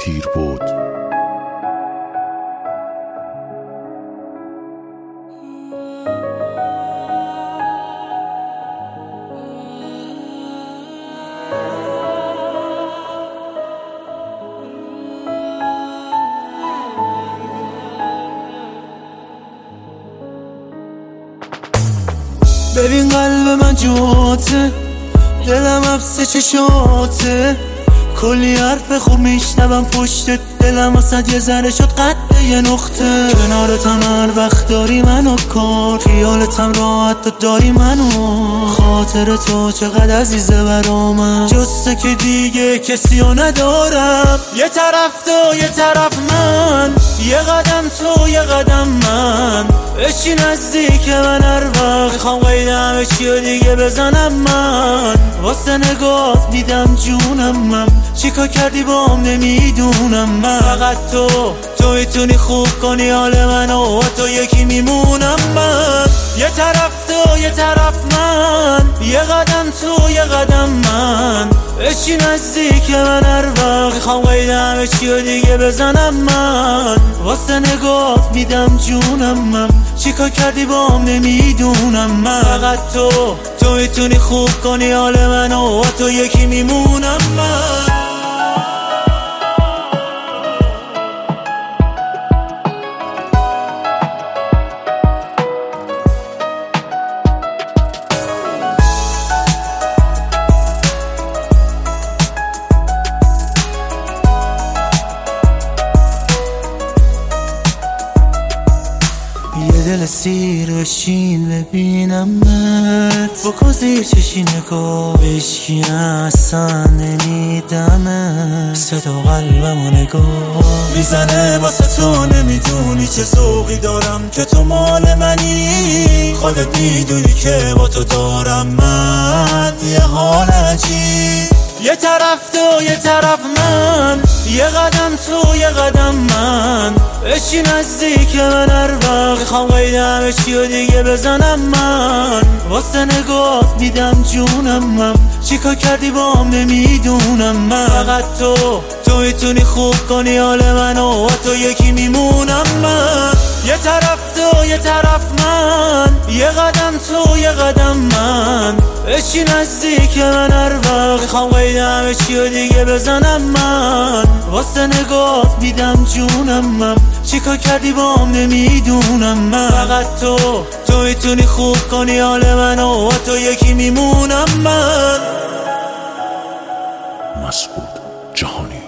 تیر بود. ببین قلب من جوته، دلم حبس چشاته، کلی حرف خوب میشنوم پشت دلم واسد یه ذره شد قد یه نقطه. کنارتم هر وقت داری منو کن، خیالتم راحت تو داری منو، خاطر تو چقدر عزیزه برا من، جسته که دیگه کسی رو ندارم. یه طرف تو یه طرف من، یه قدم تو یه قدم من، بشی نزدیک من هر وقت میخوام قیدم چی و دیگه بزنم من، واسه نگاه میدم جونم من، چیکار کردی بام نمیدونم من، فقط تو میتونی خوب کنی حال منو، تو یکی میمونم من. یه طرف تو یه طرف من، یه قدم تو یه قدم من، بشی نزدیک من هر وقت میخوام قیدم چی و دیگه بزنم من، واسه نگاه میدم جونم من، چیکار کردی بام نمیدونم من، فقط تو میتونی خوب کنی حال منو، تو یکی میمونم من. یه دل سیر بشین ببینمت، بکن زیر چشی نگاه بشکی اصلا نمیدمت، صدا قلبمو نگاه میزنه واسه تو، نمیدونی چه ذوقی دارم که تو مال منی، خودت میدونی که با تو دارم من یه حال عجیب. یه طرف تو یه طرف من، یه قدم تو یه قدم من، بشی نزدیک من هر وقت میخوام قیدم چی و دیگه بزنم من، واسه نگاه میدم جونم من، چیکار کردی بام نمیدونم من، فقط تو میتونی خوب کنی حال منو، تو یکی میمونم من. یه طرف تو یه طرف من، یه قدم تو یه قدم من، بشی نزدیک من هر وقت میخوام قیدم چی و دیگه بزنم من، واسه نگاه میدم جونم من، چیکار کردی بام نمیدونم من، فقط تو میتونی خوب کنی حال منو، تو یکی میمونم من. مسعود جهانی.